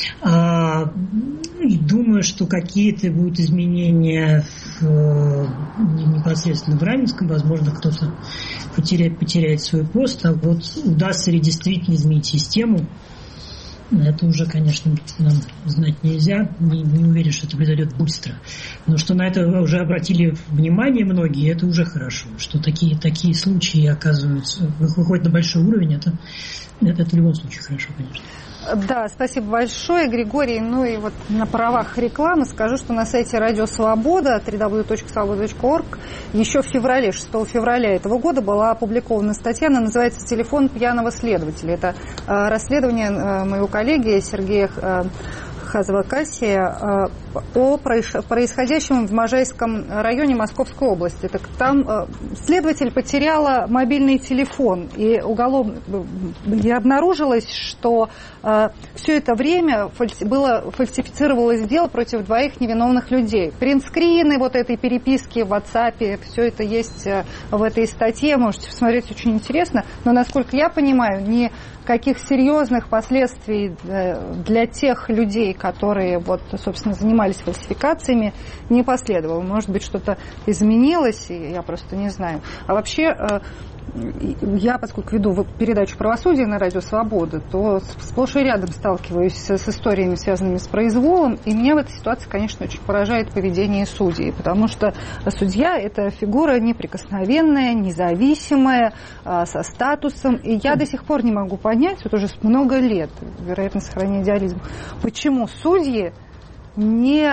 И думаю, что какие-то будут изменения непосредственно в Раменском. Возможно, кто-то потеряет свой пост, а вот удастся ли действительно изменить систему, это уже, конечно, нам знать нельзя. Не уверен, что это произойдет быстро. Но что на это уже обратили внимание многие, это уже хорошо. Что такие случаи оказываются, выходят на большой уровень, это в любом случае хорошо, конечно. Да, спасибо большое, Григорий. Ну и вот на правах рекламы скажу, что на сайте Радио Свобода www.svoboda.org еще в феврале, 6 февраля этого года была опубликована статья, она называется «Телефон пьяного следователя». Это расследование моего коллеги Сергея Хазова-Кассия о происходящем в Можайском районе Московской области. Так там следователь потеряла мобильный телефон, и обнаружилось, что все это время фальсифицировалось дело против двоих невиновных людей. Принтскрины вот этой переписки в WhatsApp, все это есть в этой статье, можете посмотреть, очень интересно. Но, насколько я понимаю, никаких серьезных последствий для тех людей, которые, вот, собственно, занимались фальсификациями, не последовало. Может быть, что-то изменилось, я просто не знаю. А вообще, я, поскольку веду передачу «Правосудие» на Радио Свобода, то сплошь и рядом сталкиваюсь с историями, связанными с произволом, и меня в этой ситуации, конечно, очень поражает поведение судей, потому что судья – это фигура неприкосновенная, независимая, со статусом, и я до сих пор не могу понять, вот уже много лет, вероятно, сохранение идеализма, почему судьи не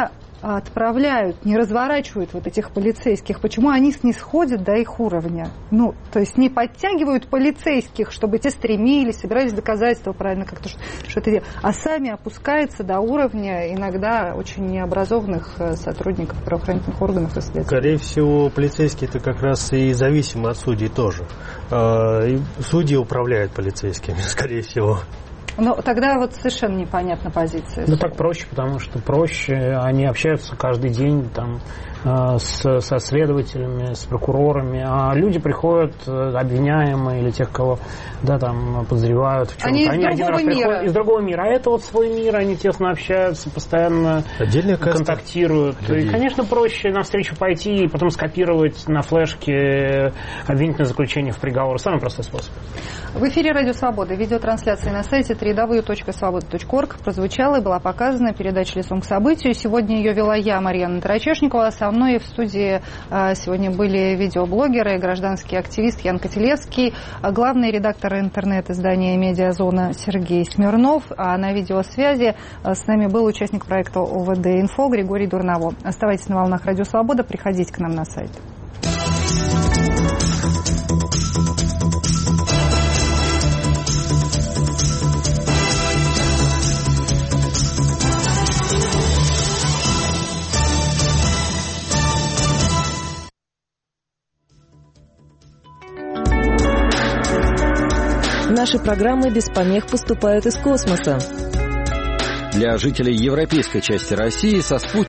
отправляют, не разворачивают вот этих полицейских, почему они снисходят до их уровня? Ну, то есть не подтягивают полицейских, чтобы те стремились, собирались доказательства правильно как-то что-то делать, а сами опускаются до уровня иногда очень необразованных сотрудников правоохранительных органов и следствия. Скорее всего, полицейские это как раз и зависимы от судей тоже. Судьи управляют полицейскими, скорее всего. Ну, тогда вот совершенно непонятна позиция. Ну, так проще, потому что проще. Они общаются каждый день там, со следователями, с прокурорами, а люди приходят, обвиняемые или тех, кого там подозревают в чем-то. Они из другого мира. Из другого мира. А это вот свой мир, они тесно общаются, постоянно контактируют. И, конечно, проще навстречу пойти и потом скопировать на флешке обвинительное заключение в приговор. Самый простой способ. В эфире «Радио Свобода». Видеотрансляция на сайте www.svoboda.org прозвучала и была показана передача «Лицом к событию». Сегодня ее вела я, Марьяна Тарачешникова. Со мной в студии сегодня были видеоблогеры, гражданский активист Ян Котелевский, главный редактор интернет-издания «Медиазона» Сергей Смирнов. А на видеосвязи с нами был участник проекта ОВД-Инфо Григорий Дурново. Оставайтесь на волнах «Радио Свобода», приходите к нам на сайт. Наши программы без помех поступают из космоса. Для жителей европейской части России со спутника